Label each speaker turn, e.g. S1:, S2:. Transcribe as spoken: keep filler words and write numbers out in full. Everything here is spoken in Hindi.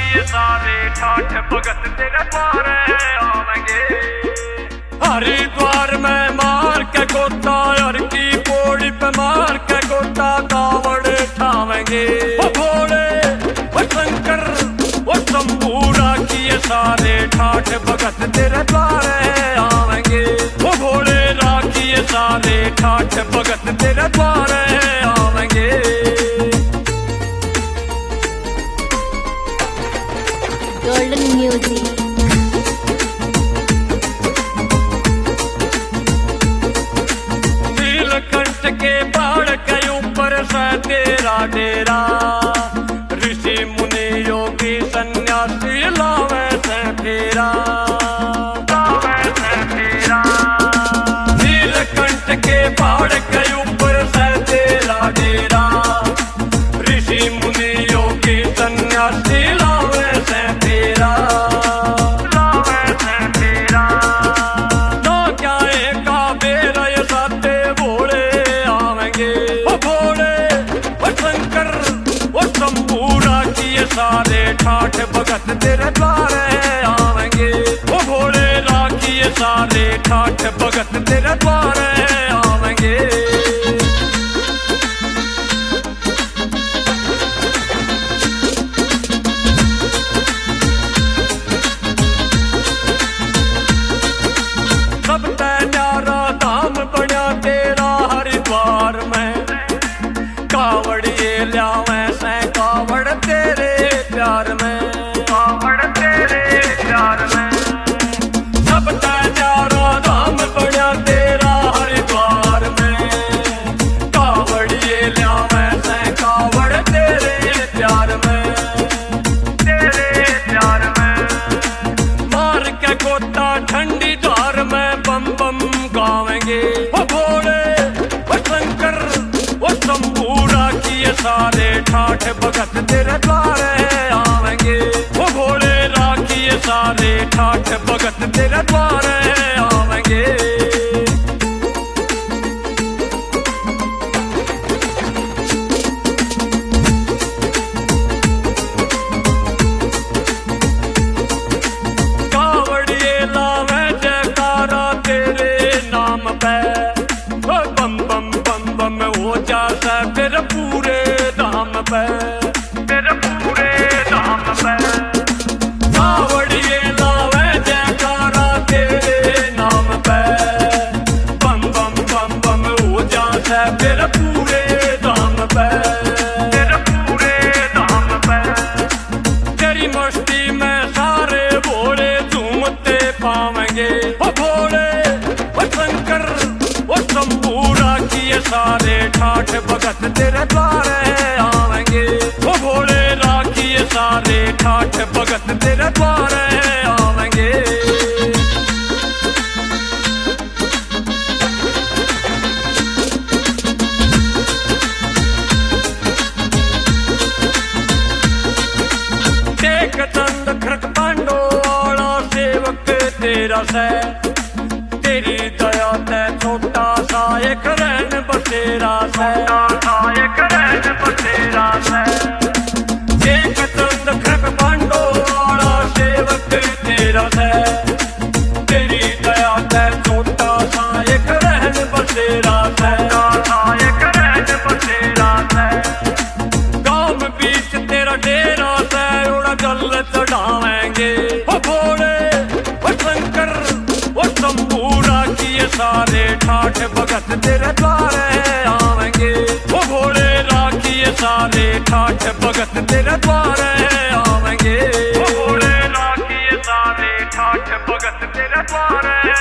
S1: ये सारे ठाठ भगत तेरे द्वारे आवेंगे। हरिद्वार में मार के गोता हर की पौड़ी पे मार के गोता कावड़ उठावेंगे। ओ भोले ओ शंकर ओ शंभूरा की ये सारे ठाठ भगत तेरे द्वारे आवेंगे। ओ भोले राखी ये सारे ठाठ भगत तेरे द्वारे आवेंगे।
S2: गोल्डन म्यूजिक
S1: नीलकंठ के पहाड़ के ऊपर से तेरा डेरा ऋषि मुनि योगी सन्यासी लावे से फेरा लावे से फेरा। नीलकंठ के पहाड़ के ऊपर से तेरा डेरा ऋषि मुनि योगी सन्यासी लावे से फेरा लावे से फेरा। ना क्या एका बेरा ये साते भोले आवेंगे। ओ भोले ओ शंकर ओ शंभूरा की ये सारे ठाठ भगत तेरे द्वारे आवेंगे। ओ भोले राखी ये सारे ठाठ भगत तेरे द्वारे आवेंगे। सब न्यारा धाम बना तेरा हरिद्वार में कावड़िए ल्यावे से कावड़ तेरे प्यार में कावड़ तेरे प्यार में। सब न्यारा धाम बना तेरा हरिद्वार में कावड़िए ल्यावे से कावड़ तेरे प्यार में तेरे प्यार में। मार के गोता ठंडी धार में बम बम गावेंगे। ओ भोले ओ शंकर ओ शंभूरा की ये सारे ठाठ भगत तेरे द्वारे आवेंगे। ओ भोले राखी ये सारे ठाठ भगत तेरे द्वारे आवेंगे। कावड़िए लावे जयकारा तेरे नाम पे ओ बम बम बम बम हो जाता फिर पूरे धाम पे फिर पूरे धाम पे। कावड़िए लावे जयकारा तेरे नाम पे बम बम बम बम हो जाता फिर पूरे धाम पे फिर पूरे धाम पे। तेरी मस्ती में सारे भोले झूमते पावेंगे। ओ भोले ओ शंकर ओ शंभूरा की ये सारे ठाठ भगत तेरे द्वारे आवेंगे। ओ भोले राखी ये सारे ठाठ भगत तेरे द्वारे आवेंगे। टेक चंद खड़क पांडो वाला सेवक तेरा से तेरी दया ते छोटा सा एक रैन बसेरा से सा एक रैन बसेरा से। टेक चंद खड़क पांडो वाला सेवक तेरा से तेरी दया ते छोटा सा एक रैन बसेरा से सा एक रैन बसेरा से। गांव बीच तेरा डेरा से उड़ा जल चढ़ावेंगे। ओ भोले ओ शंकर ओ शंभूरा की ये सारे ठाठ भगत तेरे द्वारे आवेंगे। ओ भोले राखी ये सारे ठाठ भगत तेरे द्वारे आवेंगे। ओ भोले राखी ये सारे ठाठ भगत तेरे द्वारे